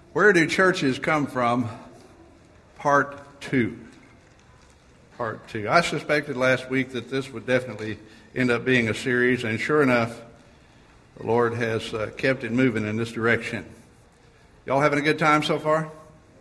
Where do churches come from? Part 2. Part 2. I suspected last week that this would definitely end up being a series, and sure enough, the Lord has kept it moving in this direction. Y'all having a good time so far?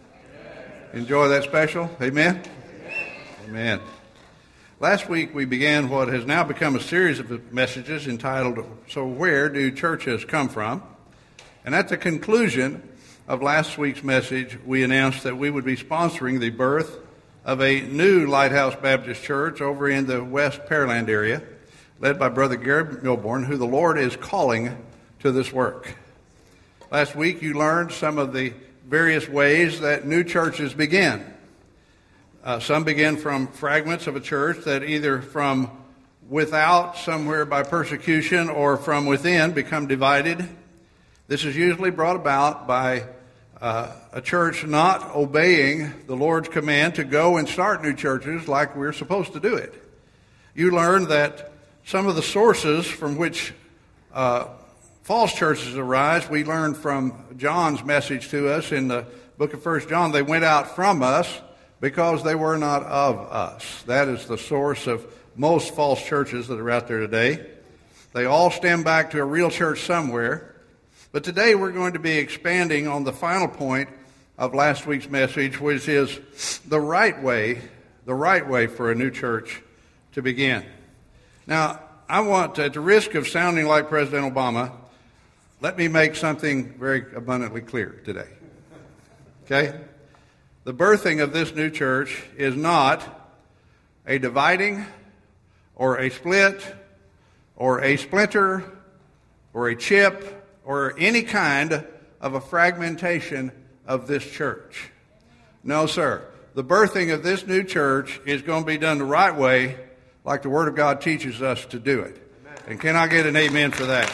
Enjoy that special? Amen? Amen. Last week we began what has now become a series of messages entitled, So Where Do Churches Come From? And at the conclusion of last week's message, we announced that we would be sponsoring the birth of a new Lighthouse Baptist Church over in the West Pearland area, led by Brother Gary Milbourne, who the Lord is calling to this work. Last week you learned some of the various ways that new churches begin. Some begin from fragments of a church that either from without, somewhere by persecution, or from within become divided. This is usually brought about by a church not obeying the Lord's command to go and start new churches like we're supposed to do it. You learn that some of the sources from which false churches arise, we learned from John's message to us in the book of 1 John. They went out from us because they were not of us. That is the source of most false churches that are out there today. They all stem back to a real church somewhere. But today we're going to be expanding on the final point of last week's message, which is the right way for a new church to begin. Now, I want, at the risk of sounding like President Obama, let me make something very abundantly clear today. Okay? The birthing of this new church is not a dividing or a split or a splinter or a chip or any kind of a fragmentation of this church. No, sir. The birthing of this new church is going to be done the right way, like the Word of God teaches us to do it. Amen. And can I get an amen for that?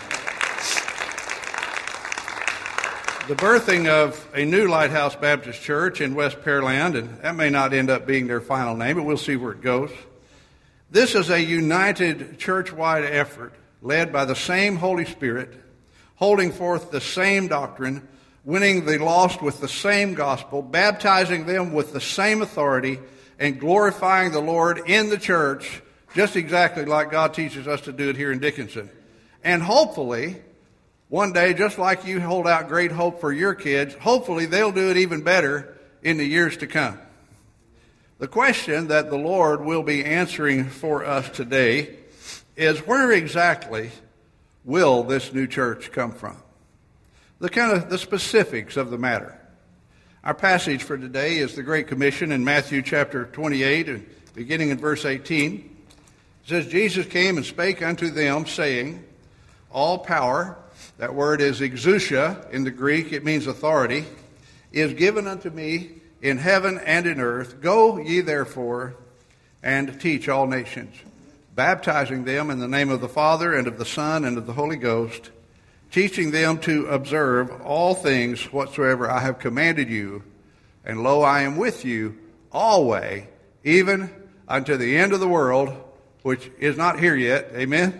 The birthing of a new Lighthouse Baptist Church in West Pearland, and that may not end up being their final name, but we'll see where it goes. This is a united church-wide effort led by the same Holy Spirit, holding forth the same doctrine, winning the lost with the same gospel, baptizing them with the same authority, and glorifying the Lord in the church, just exactly like God teaches us to do it here in Dickinson. And hopefully, one day, just like you hold out great hope for your kids, hopefully they'll do it even better in the years to come. The question that the Lord will be answering for us today is, where exactly will this new church come from? The specifics of the matter. Our passage for today is the Great Commission in Matthew chapter 28, and beginning in verse 18. It says, Jesus came and spake unto them, saying, all power, that word is exousia in the Greek, it means authority, is given unto me in heaven and in earth. Go ye therefore and teach all nations, baptizing them in the name of the Father and of the Son and of the Holy Ghost, teaching them to observe all things whatsoever I have commanded you. And lo, I am with you always, even unto the end of the world, which is not here yet. Amen?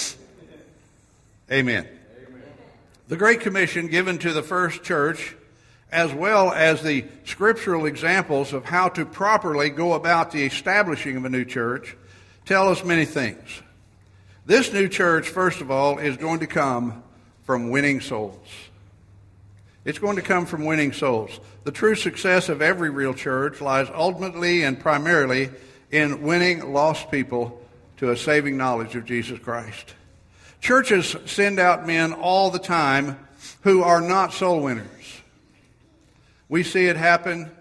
Amen. The Great Commission given to the first church, as well as the scriptural examples of how to properly go about the establishing of a new church, tell us many things. This new church, first of all, is going to come from winning souls. It's going to come from winning souls. The true success of every real church lies ultimately and primarily in winning lost people to a saving knowledge of Jesus Christ. Churches send out men all the time who are not soul winners. We see it happen.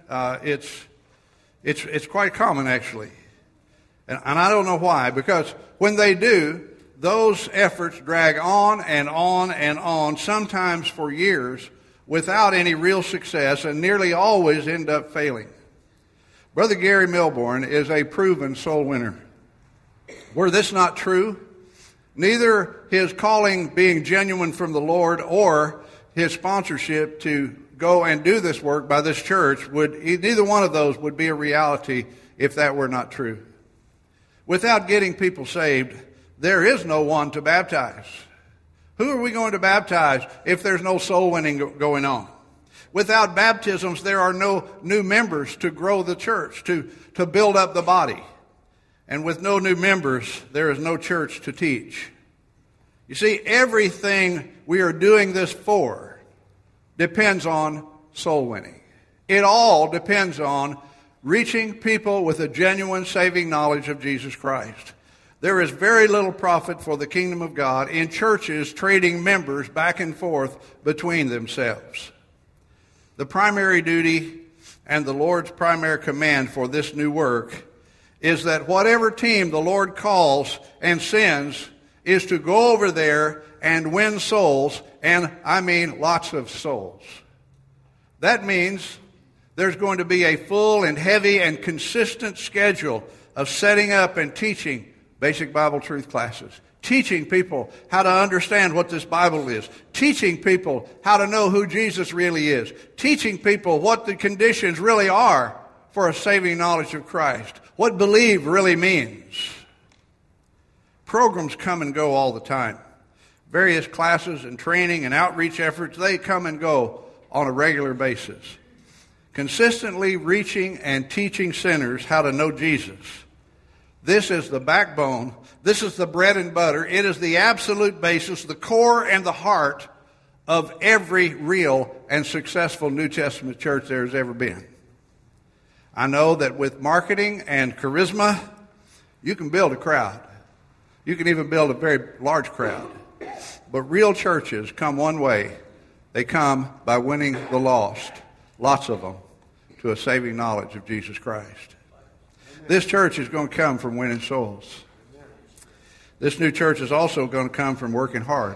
It's quite common, actually. And I don't know why, because when they do, those efforts drag on and on and on, sometimes for years, without any real success, and nearly always end up failing. Brother Gary Milbourne is a proven soul winner. Were this not true, neither his calling being genuine from the Lord or his sponsorship to go and do this work by this church, neither one of those would be a reality if that were not true. Without getting people saved, there is no one to baptize. Who are we going to baptize if there's no soul winning going on? Without baptisms, there are no new members to grow the church, to build up the body. And with no new members, there is no church to teach. You see, everything we are doing this for depends on soul winning. It all depends on reaching people with a genuine saving knowledge of Jesus Christ. There is very little profit for the kingdom of God in churches trading members back and forth between themselves. The primary duty and the Lord's primary command for this new work is that whatever team the Lord calls and sends is to go over there and win souls, and I mean lots of souls. That means there's going to be a full and heavy and consistent schedule of setting up and teaching basic Bible truth classes, teaching people how to understand what this Bible is, teaching people how to know who Jesus really is, teaching people what the conditions really are for a saving knowledge of Christ, what believe really means. Programs come and go all the time. Various classes and training and outreach efforts, they come and go on a regular basis. Consistently reaching and teaching sinners how to know Jesus. This is the backbone. This is the bread and butter. It is the absolute basis, the core and the heart of every real and successful New Testament church there has ever been. I know that with marketing and charisma, you can build a crowd. You can even build a very large crowd. But real churches come one way. They come by winning the lost, lots of them, to a saving knowledge of Jesus Christ. This church is going to come from winning souls. This new church is also going to come from working hard.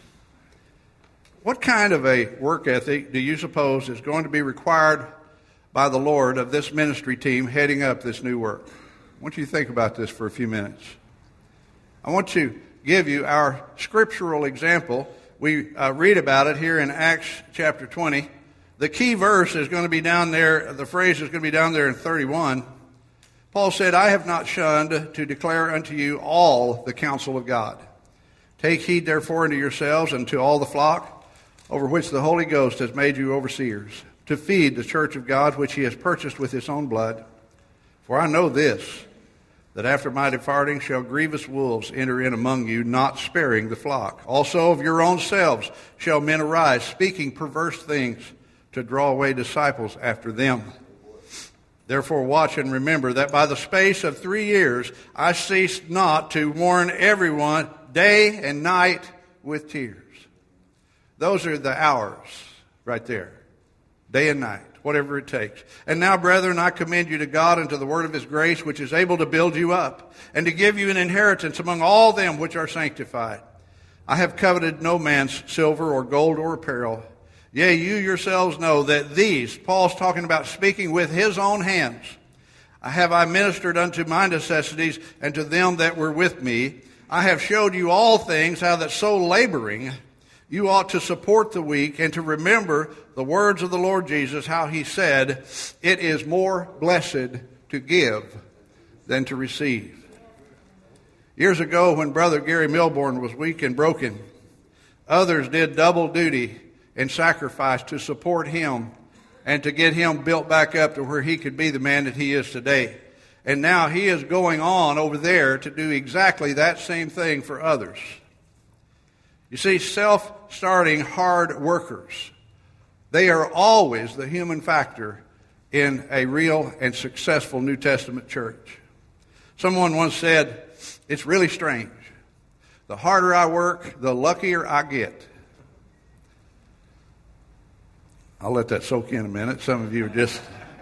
What kind of a work ethic do you suppose is going to be required by the Lord of this ministry team heading up this new work? I want you to think about this for a few minutes. I want to give you our scriptural example. We read about it here in Acts chapter 20. The key verse is going to be down there, the phrase is going to be down there in 31. Paul said, I have not shunned to declare unto you all the counsel of God. Take heed therefore unto yourselves and to all the flock, over which the Holy Ghost has made you overseers, to feed the church of God, which he has purchased with his own blood. For I know this, that after my departing shall grievous wolves enter in among you, not sparing the flock. Also of your own selves shall men arise, speaking perverse things, to draw away disciples after them. Therefore watch and remember that by the space of 3 years I ceased not to warn everyone day and night with tears. Those are the hours right there. Day and night, whatever it takes. And now, brethren, I commend you to God and to the word of his grace, which is able to build you up and to give you an inheritance among all them which are sanctified. I have coveted no man's silver or gold or apparel. Yea, you yourselves know that these, Paul's talking about speaking with his own hands, I ministered unto my necessities and to them that were with me. I have showed you all things, how that so laboring you ought to support the weak and to remember the words of the Lord Jesus, how he said, it is more blessed to give than to receive. Years ago, when Brother Gary Milbourne was weak and broken, others did double duty and sacrifice to support him and to get him built back up to where he could be the man that he is today. And now he is going on over there to do exactly that same thing for others. You see, self-starting hard workers, they are always the human factor in a real and successful New Testament church. Someone once said, it's really strange. The harder I work, the luckier I get. I'll let that soak in a minute. Some of you are just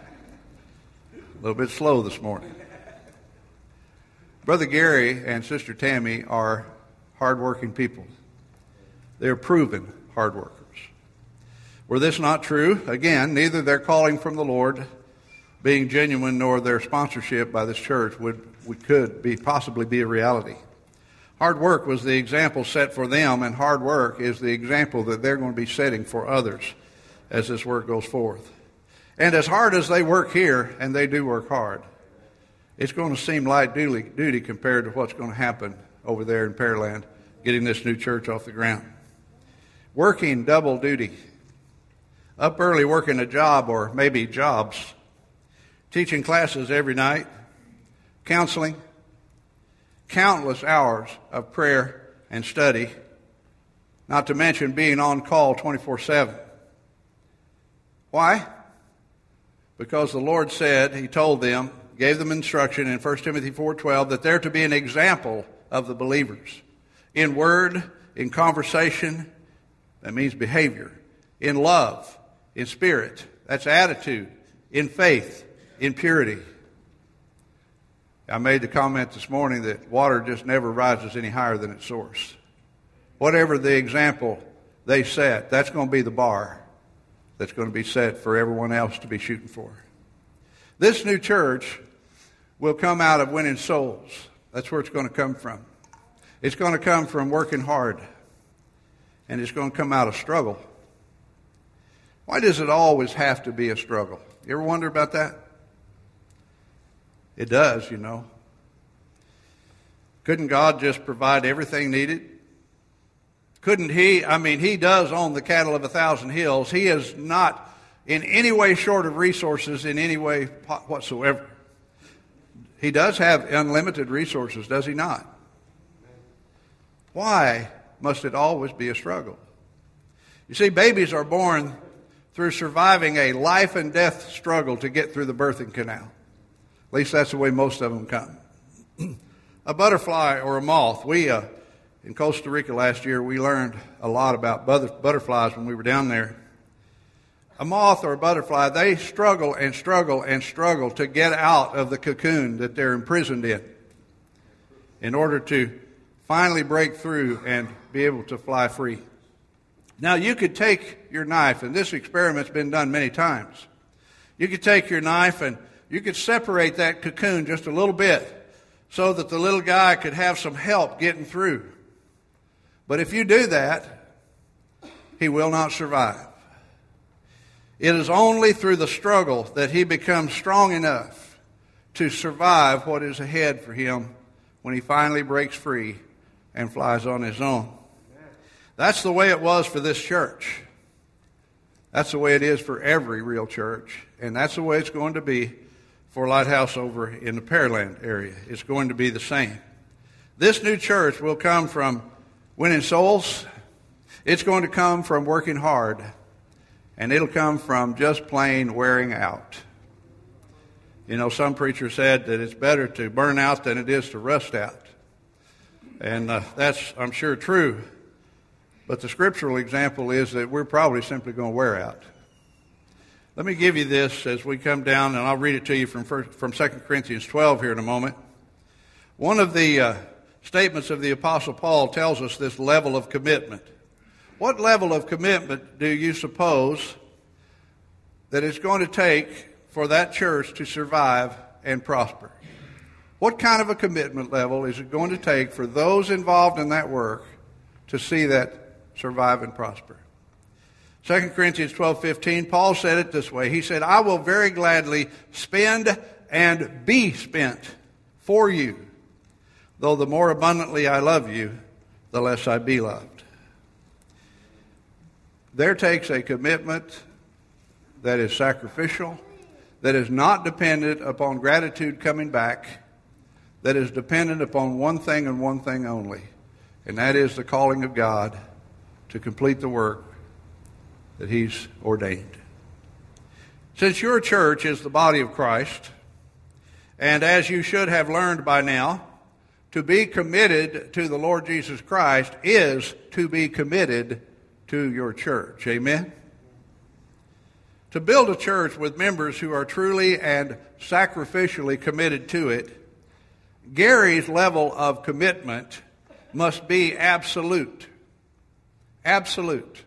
a little bit slow this morning. Brother Gary and Sister Tammy are hardworking people. They're proven hard workers. Were this not true, again, neither their calling from the Lord being genuine nor their sponsorship by this church could possibly be a reality. Hard work was the example set for them, and hard work is the example that they're going to be setting for others as this work goes forth. And as hard as they work here, and they do work hard, it's going to seem light duty compared to what's going to happen over there in Pearland, getting this new church off the ground. Working double duty. up early working a job or maybe jobs, teaching classes every night, counseling, countless hours of prayer and study, not to mention being on call 24/7. Why? Because the Lord said, He told them, gave them instruction in 1 Timothy 4:12 that they're to be an example of the believers. In word, in conversation, that means behavior. In love, in spirit, that's attitude. In faith, in purity. I made the comment this morning that water just never rises any higher than its source. Whatever the example they set, that's going to be the bar that's going to be set for everyone else to be shooting for. This new church will come out of winning souls. That's where it's going to come from. It's going to come from working hard. And it's going to come out of struggle. Why does it always have to be a struggle? You ever wonder about that? It does, you know. Couldn't God just provide everything needed? Couldn't He? I mean, He does own the cattle of 1,000 hills. He is not in any way short of resources in any way whatsoever. He does have unlimited resources, does He not? Why must it always be a struggle? You see, babies are born through surviving a life and death struggle to get through the birthing canal. At least that's the way most of them come. A butterfly or a moth. In Costa Rica last year, we learned a lot about butterflies when we were down there. A moth or a butterfly, they struggle and struggle and struggle to get out of the cocoon that they're imprisoned in order to finally break through and be able to fly free. Now, you could take your knife, and this experiment's been done many times. You could take your knife and you could separate that cocoon just a little bit so that the little guy could have some help getting through. But if you do that, he will not survive. It is only through the struggle that he becomes strong enough to survive what is ahead for him when he finally breaks free and flies on his own. That's the way it was for this church. That's the way it is for every real church. And that's the way it's going to be for Lighthouse over in the Pearland area. It's going to be the same. This new church will come from winning souls. It's going to come from working hard. And it'll come from just plain wearing out. You know, some preacher said that it's better to burn out than it is to rust out. And that's, I'm sure, true. But the scriptural example is that we're probably simply going to wear out. Let me give you this as we come down, and I'll read it to you from 2 Corinthians 12 here in a moment. One of the statements of the Apostle Paul tells us this level of commitment. What level of commitment do you suppose that it's going to take for that church to survive and prosper? What kind of a commitment level is it going to take for those involved in that work to see that survive and prosper? 2 Corinthians 12:15, Paul said it this way. He said, I will very gladly spend and be spent for you, though the more abundantly I love you, the less I be loved. There takes a commitment that is sacrificial, that is not dependent upon gratitude coming back, that is dependent upon one thing and one thing only, and that is the calling of God to complete the work that He's ordained. Since your church is the body of Christ, and as you should have learned by now, to be committed to the Lord Jesus Christ is to be committed to your church. Amen? To build a church with members who are truly and sacrificially committed to it, Gary's level of commitment must be absolute. Absolute.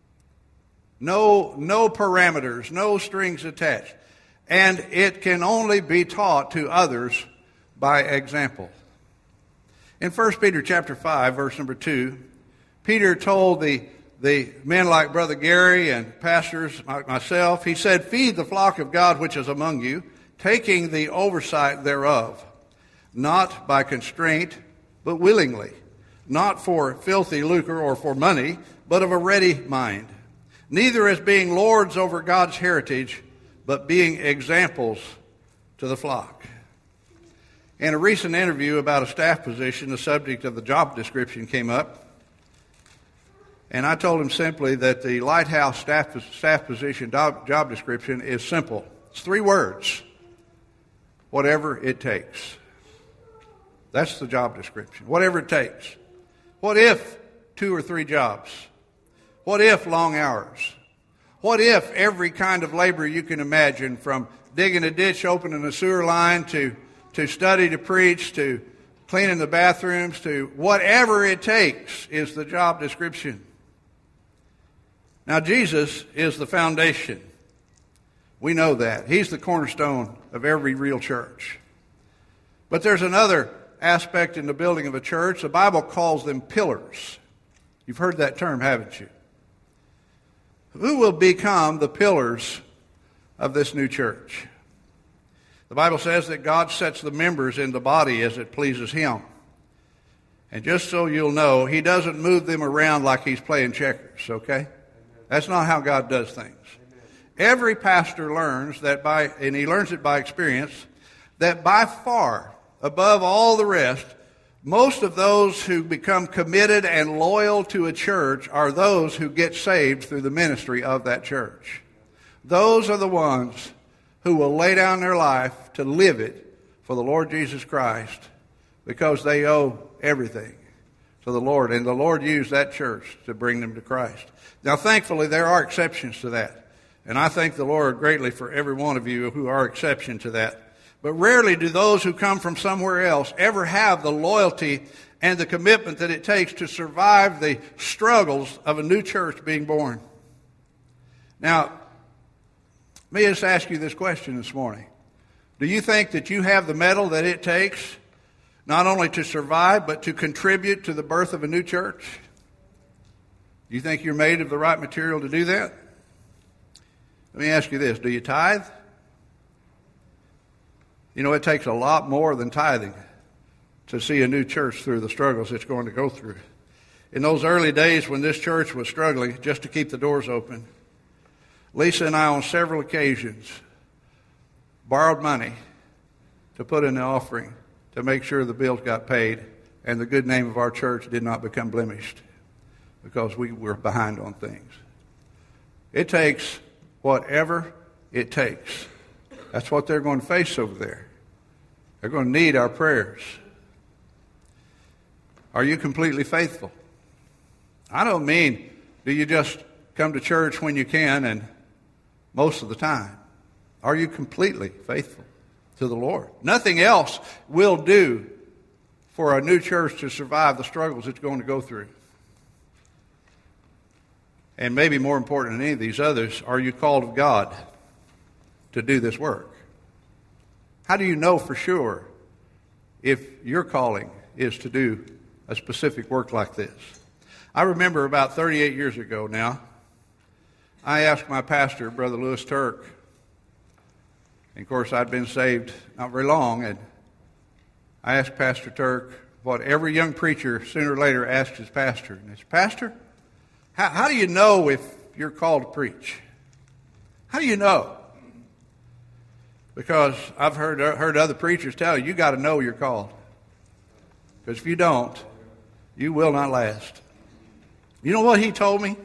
No parameters, no strings attached. And it can only be taught to others by example. In 1 Peter chapter 5, verse number 2, Peter told the men like Brother Gary and pastors like myself, he said, feed the flock of God which is among you, taking the oversight thereof, not by constraint, but willingly, not for filthy lucre or for money, but of a ready mind, neither as being lords over God's heritage, but being examples to the flock. In a recent interview about a staff position, the subject of the job description came up, and I told him simply that the Lighthouse staff position job description is simple. It's 3 words: whatever it takes. That's the job description. Whatever it takes. What if 2 or 3 jobs? What if long hours? What if every kind of labor you can imagine, from digging a ditch, opening a sewer line, to study, to preach, to cleaning the bathrooms, to whatever it takes is the job description. Now, Jesus is the foundation. We know that. He's the cornerstone of every real church. But there's another aspect in the building of a church. The Bible calls them pillars. You've heard that term, haven't you? Who will become the pillars of this new church? The Bible says that God sets the members in the body as it pleases Him. And just so you'll know, He doesn't move them around like He's playing checkers, okay? That's not how God does things. Every pastor learns that and he learns it by experience, that by far, above all the rest, most of those who become committed and loyal to a church are those who get saved through the ministry of that church. Those are the ones who will lay down their life to live it for the Lord Jesus Christ, because they owe everything to the Lord. And the Lord used that church to bring them to Christ. Now, thankfully, there are exceptions to that. And I thank the Lord greatly for every one of you who are exception to that. But rarely do those who come from somewhere else ever have the loyalty and the commitment that it takes to survive the struggles of a new church being born. Now, let me just ask you this question this morning. Do you think that you have the mettle that it takes not only to survive, but to contribute to the birth of a new church? Do you think you're made of the right material to do that? Let me ask you this. Do you tithe? You know, it takes a lot more than tithing to see a new church through the struggles it's going to go through. In those early days when this church was struggling just to keep the doors open, Lisa and I on several occasions borrowed money to put in the offering to make sure the bills got paid and the good name of our church did not become blemished because we were behind on things. It takes whatever it takes. That's what they're going to face over there. They're going to need our prayers. Are you completely faithful? I don't mean do you just come to church when you can and most of the time. Are you completely faithful to the Lord? Nothing else will do for a new church to survive the struggles it's going to go through. And maybe more important than any of these others, are you called of God to do this work? How do you know for sure if your calling is to do a specific work like this? I remember about 38 years ago now, I asked my pastor, Brother Lewis Turk, and of course I'd been saved not very long, and I asked Pastor Turk what every young preacher sooner or later asks his pastor. And he said, Pastor, how do you know if you're called to preach? How do you know? Because I've heard other preachers tell you got to know you're called. Because if you don't, you will not last. You know what he told me?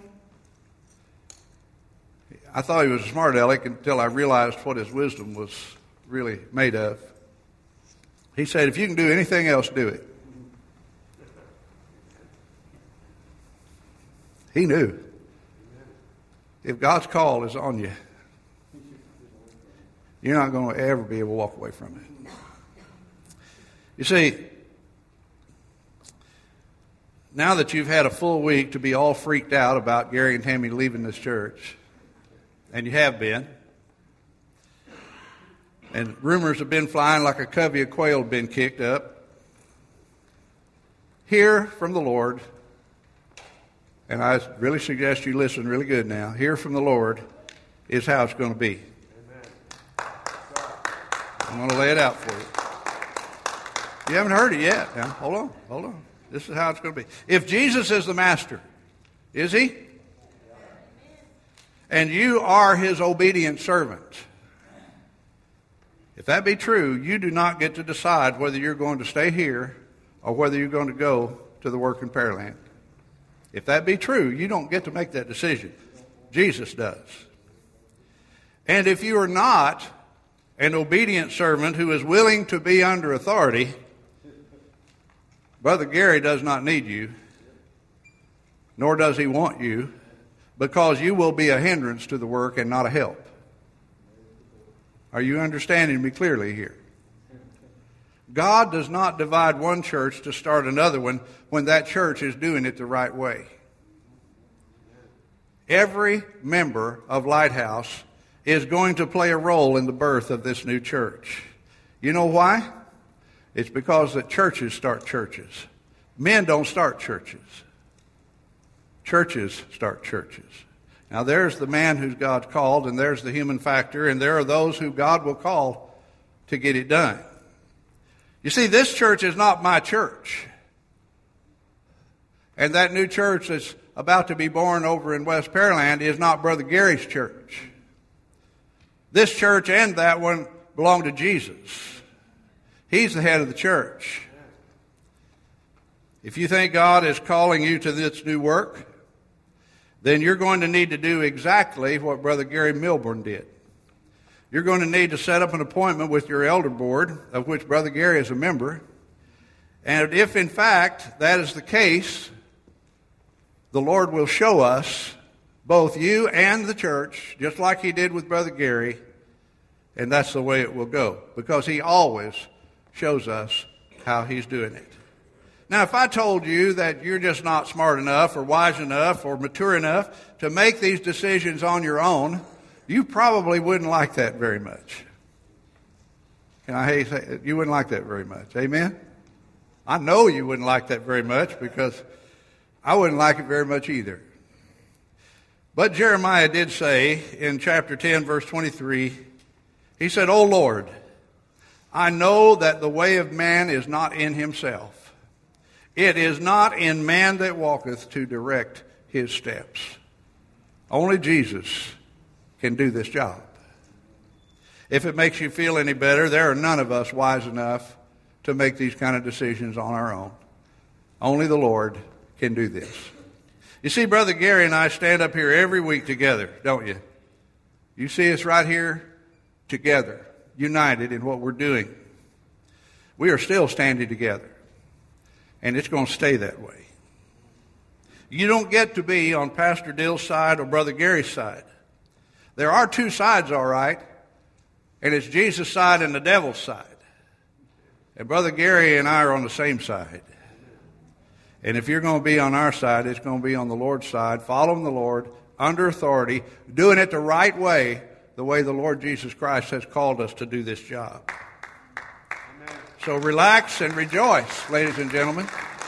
I thought he was a smart aleck until I realized what his wisdom was really made of. He said, if you can do anything else, do it. He knew. If God's call is on you, you're not going to ever be able to walk away from it. You see, now that you've had a full week to be all freaked out about Gary and Tammy leaving this church, and you have been, and rumors have been flying like a covey of quail had been kicked up, hear from the Lord. And I really suggest you listen really good now. Hear from the Lord is how it's going to be. Amen. I'm going to lay it out for you. You haven't heard it yet. Now, hold on. This is how it's going to be. If Jesus is the master, is he? and you are his obedient servant. If that be true, you do not get to decide whether you're going to stay here or whether you're going to go to the work in Pearland. If that be true, you don't get to make that decision. Jesus does. And if you are not an obedient servant who is willing to be under authority, Brother Gary does not need you, nor does he want you, because you will be a hindrance to the work and not a help. Are you understanding me clearly here? God does not divide one church to start another one when that church is doing it the right way. Every member of Lighthouse is going to play a role in the birth of this new church. You know why? It's because that churches start churches. Men don't start churches. Churches start churches. Now there's the man who God's called, and there's the human factor, and there are those who God will call to get it done. You see, this church is not my church. And that new church that's about to be born over in West Pearland is not Brother Gary's church. This church and that one belong to Jesus. He's the head of the church. If you think God is calling you to this new work, then you're going to need to do exactly what Brother Gary Milburn did. You're going to need to set up an appointment with your elder board, of which Brother Gary is a member. And if, in fact, that is the case, the Lord will show us, both you and the church, just like he did with Brother Gary, and that's the way it will go, because he always shows us how he's doing it. Now, if I told you that you're just not smart enough or wise enough or mature enough to make these decisions on your own, you probably wouldn't like that very much. Can I say you wouldn't like that very much? Amen? I know you wouldn't like that very much, because I wouldn't like it very much either. But Jeremiah did say in chapter 10, verse 23, he said, "O Lord, I know that the way of man is not in himself. It is not in man that walketh to direct his steps." Only Jesus can do this job. If it makes you feel any better, there are none of us wise enough to make these kind of decisions on our own. Only the Lord can do this. You see, Brother Gary and I stand up here every week together, don't you? You see us right here together, united in what we're doing. We are still standing together, and it's going to stay that way. You don't get to be on Pastor Dill's side or Brother Gary's side. There are two sides, all right, and it's Jesus' side and the devil's side. And Brother Gary and I are on the same side. And if you're going to be on our side, it's going to be on the Lord's side, following the Lord, under authority, doing it the right way, the way the Lord Jesus Christ has called us to do this job. Amen. So relax and rejoice, ladies and gentlemen.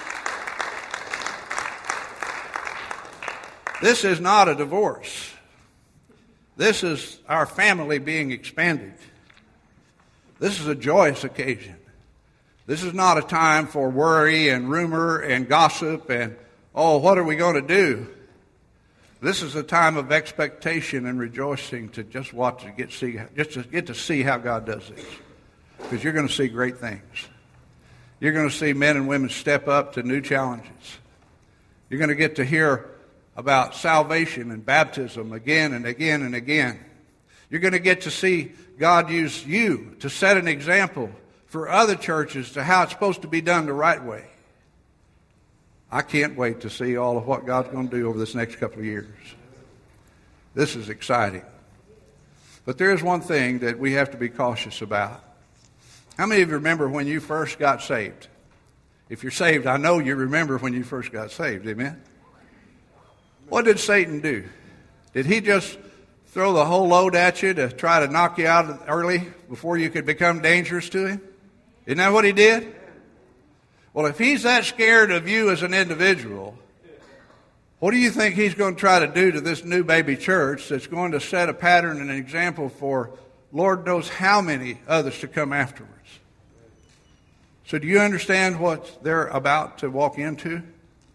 This is not a divorce. This is our family being expanded. This is a joyous occasion. This is not a time for worry and rumor and gossip and, oh, what are we going to do? This is a time of expectation and rejoicing to just watch and get to see how God does this. Because you're going to see great things. You're going to see men and women step up to new challenges. You're going to get to hear about salvation and baptism again and again and again. You're going to get to see God use you to set an example for other churches to how it's supposed to be done the right way. I can't wait to see all of what God's going to do over this next couple of years. This is exciting. But there is one thing that we have to be cautious about. How many of you remember when you first got saved? If you're saved, I know you remember when you first got saved. Amen? What did Satan do? Did he just throw the whole load at you to try to knock you out early before you could become dangerous to him? Isn't that what he did? Well, if he's that scared of you as an individual, what do you think he's going to try to do to this new baby church that's going to set a pattern and an example for Lord knows how many others to come afterwards? So do you understand what they're about to walk into?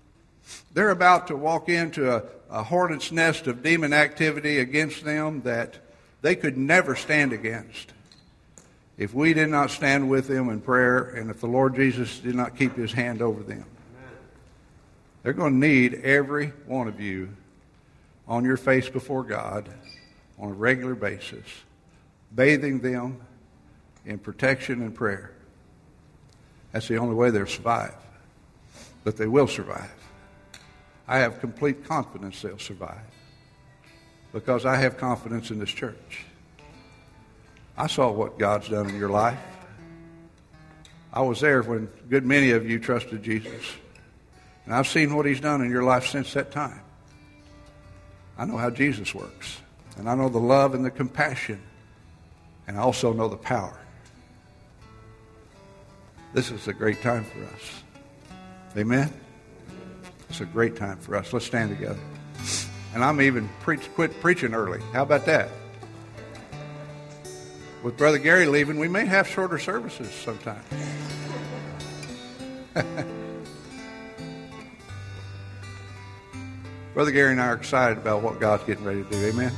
They're about to walk into a hornet's nest of demon activity against them that they could never stand against if we did not stand with them in prayer and if the Lord Jesus did not keep his hand over them. They're going to need every one of you on your face before God on a regular basis, bathing them in protection and prayer. That's the only way they'll survive. But they will survive. I have complete confidence they'll survive because I have confidence in this church. I saw what God's done in your life. I was there when a good many of you trusted Jesus. And I've seen what he's done in your life since that time. I know how Jesus works. And I know the love and the compassion. And I also know the power. This is a great time for us. Amen? It's a great time for us. Let's stand together. And I'm even quit preaching early. How about that? With Brother Gary leaving, we may have shorter services sometime. Brother Gary and I are excited about what God's getting ready to do. Amen?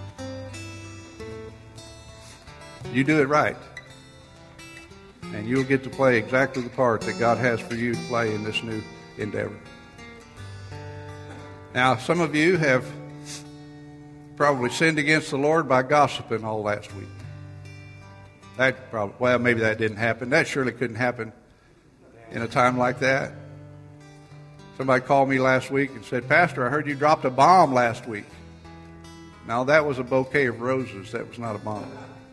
You do it right. And you'll get to play exactly the part that God has for you to play in this new endeavor. Now, some of you have probably sinned against the Lord by gossiping all last week. Maybe that didn't happen. That surely couldn't happen in a time like that. Somebody called me last week and said, Pastor, I heard you dropped a bomb last week. Now, that was a bouquet of roses. That was not a bomb.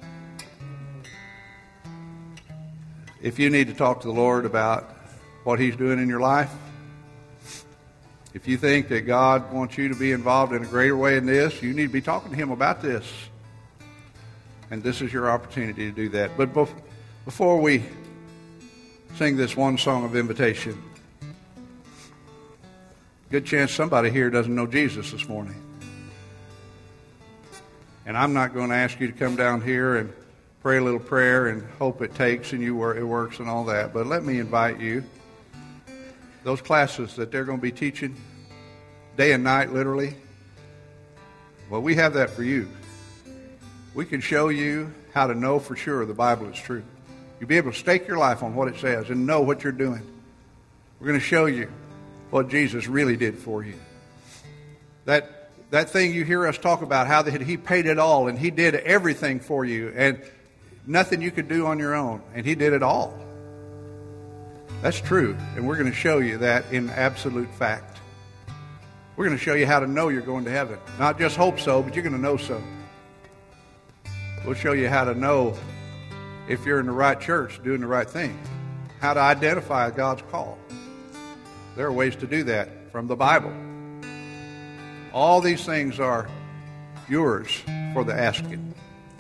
If you need to talk to the Lord about what he's doing in your life, if you think that God wants you to be involved in a greater way in this, you need to be talking to him about this. And this is your opportunity to do that. But before we sing this one song of invitation, good chance somebody here doesn't know Jesus this morning. And I'm not going to ask you to come down here and pray a little prayer and hope it takes and it works and all that. But let me invite you. Those classes that they're going to be teaching day and night, literally, well, we have that for you. We can show you how to know for sure the Bible is true. You'll be able to stake your life on what it says and know what you're doing. We're going to show you what Jesus really did for you. That thing you hear us talk about, how that he paid it all and he did everything for you and nothing you could do on your own, and he did it all. That's true, and we're going to show you that in absolute fact. We're going to show you how to know you're going to heaven. Not just hope so, but you're going to know so. We'll show you how to know if you're in the right church, doing the right thing. How to identify God's call. There are ways to do that from the Bible. All these things are yours for the asking.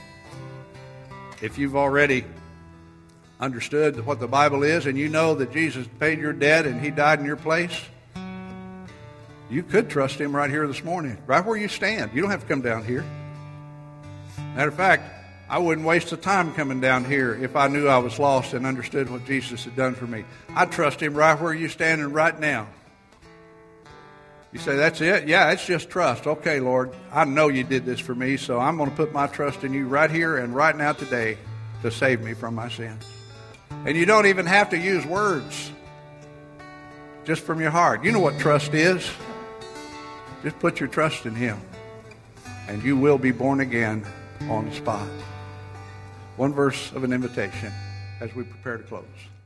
If you've already understood what the Bible is and you know that Jesus paid your debt and he died in your place, you could trust him right here this morning, right where you stand. You don't have to come down here. Matter of fact, I wouldn't waste the time coming down here if I knew I was lost and understood what Jesus had done for me. I'd trust him right where you're standing right now. You say, that's it? Yeah, it's just trust. Okay, Lord, I know you did this for me, so I'm going to put my trust in you right here and right now today to save me from my sins. And you don't even have to use words. Just from your heart. You know what trust is. Just put your trust in him. And you will be born again on the spot. One verse of an invitation as we prepare to close.